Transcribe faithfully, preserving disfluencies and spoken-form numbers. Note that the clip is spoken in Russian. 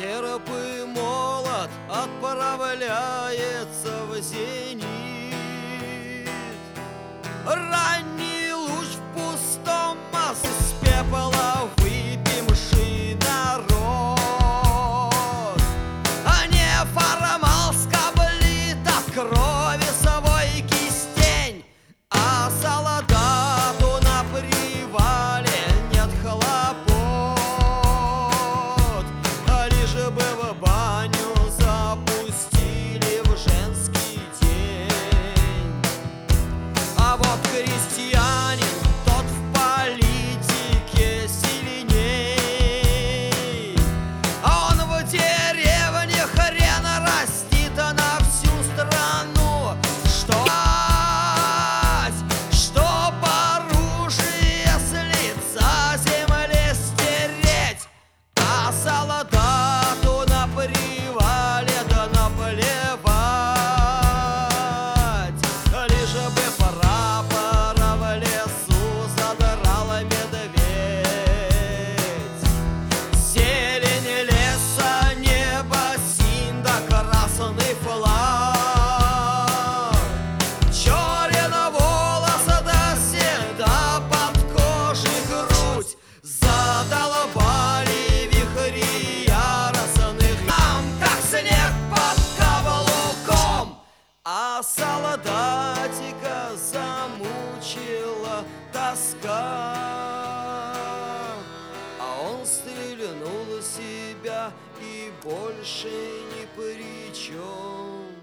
серп и молот отправляется в зенит. Ранний луч в пустом массе с пепла выпивший народ, а не формал скоблит от крови свой кистень, а солдату на привале нет хлопот, а лишь бы в баню запустили в женский день. А вот крестьянин, тот в политике сильней, а он в деревне хрен растит на всю страну. Что, что оружие с лица земли стереть, а солдату на привале да наплевать, лишь бы прапора в лесу задрал медведь. Зелень леса, небо, синь да красный флаг, черен волос да седа под кожей грудь, задолбали вихри яростных нам, как снег под каблуком. А солдатика замучила тоска, а он стрельнул в себя и больше ни при чем.